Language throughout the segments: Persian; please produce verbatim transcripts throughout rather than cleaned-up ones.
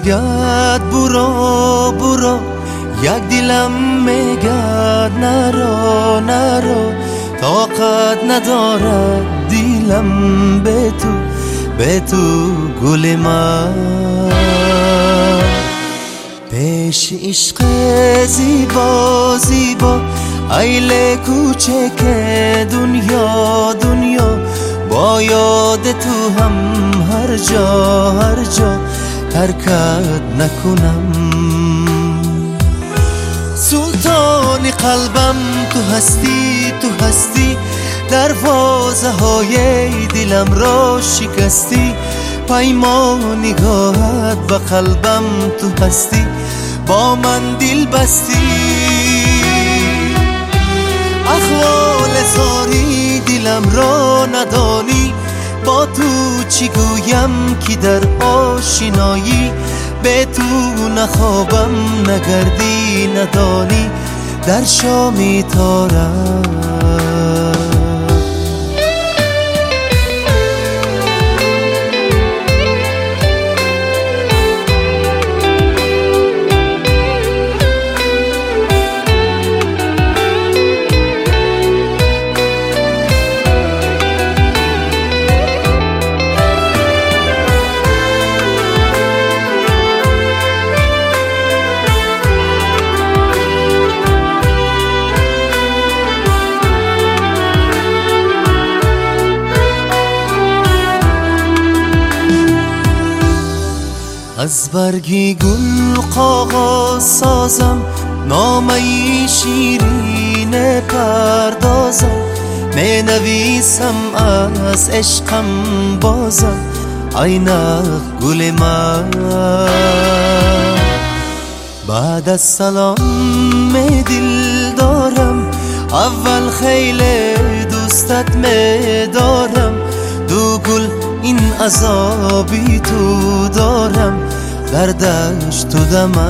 میگد برو برو، یک دلم میگد نرو نرو، طاقت ندارد دلم به تو به تو گل من. پیش عشق زیبا زیبا ایل کوچک دنیا دنیا، با یاد تو هم هر جا هر جا ترکت نکنم. سلطان قلبم تو هستی تو هستی، دروازه های دلم را شکستی، پیمان نگاهت به قلبم تو هستی، با من دل بستی. احوال زاری دلم را ندانی، با تو چی گویم که در آشنایی، به تو نخوابم نگردی ندانی، در شامی تارم. از برگی گل قاقاز سازم، نامه شیرین پردازم، می نویسم از عشقم بازم، عینق گل من. بعد از سلام می دل دارم، اول خیلی دوستت می دارم، دو گل این عذابی تو دارم، دردش تو دمن.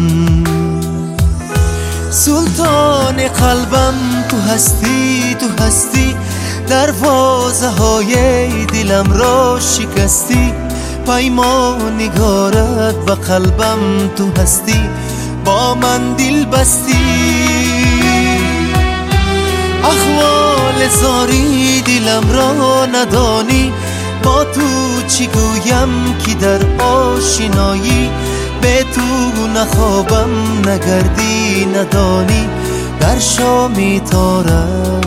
سلطان قلبم تو هستی تو هستی، دروازه های دلم را شکستی، پیمان نگارت و قلبم تو هستی، با من دل بستی. احوال زاری دلم را ندانی، با تو چی گویم که در آشنایی، به تو نخوابم نگردی ندانی، در شامی تارم.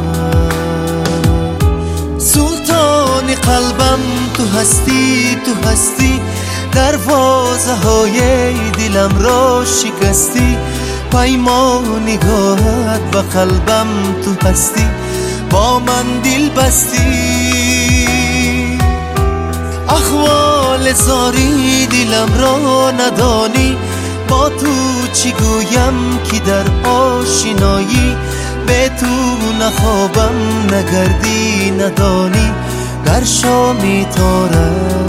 سلطان قلبم تو هستی تو هستی، دروازه های دلم را شکستی، پیمان نگاهت و قلبم تو هستی، با من دل بستی. احوال زاری دلم را ندانی، با تو چی گویم که در آشنایی، به تو نخوابم نگردی ندانی، در شامی تارم.